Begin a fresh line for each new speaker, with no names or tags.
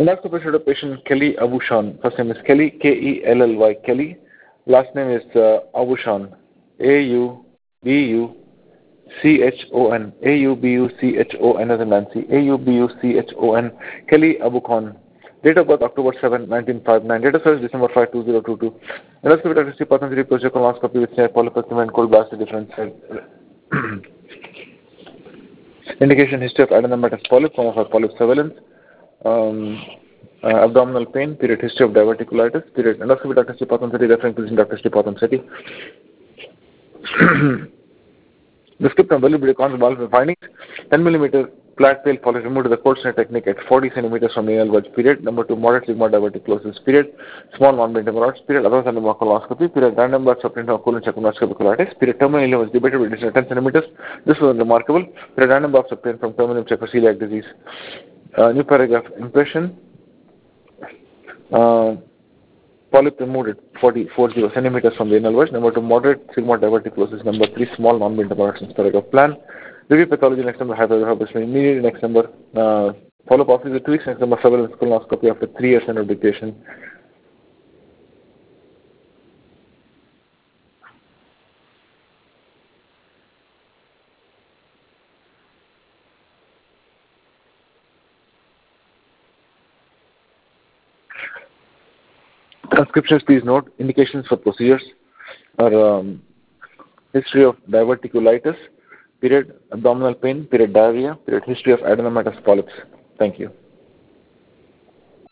Endoscopy showed a patient Kelly Abushan. First name is Kelly, Kelly, Kelly. Last name is Abushan, Aubuchon, Aubuchon as in Nancy, Aubuchon, Kelly Abukon. Date of birth October 7, 1959. Date of service December 5, 2022. Endoscopy Dr. Patanjali project colonoscopy with snare polypus and cold blast difference. Indication history of adenomatous polyp, form of polyp surveillance. Abdominal pain, period history of diverticulitis, period endoscopy Dr. Patanjali referring physician Dr. Patanjali. The script and value concept findings 10 mm flat pale polyp removed with the cold snare technique at 40 cm from the anal verge, period. Number 2, moderate sigma diverticulosis, period. Small non-bending rods, period. Other than the colonoscopy, period. Random blood subtended of colon check-endoscopic colitis, period. Terminal ileum was debated with distance 10 cm. This was remarkable. Period. Random blood subtended from terminal check for celiac disease. New paragraph impression. Polyp removed at 40 centimeters from the anal verge. Number 2, moderate sigma diverticulosis. Number 3, small non-bending productions. Paragraph plan. Review pathology next number, hypertrophy immediate next number, follow-up officer 2 weeks next number, surveillance colonoscopy after 3 years under dictation. Transcriptions, please note, indications for procedures are history of diverticulitis, period, abdominal pain, period, diarrhea, period, history of adenomatous polyps. Thank you.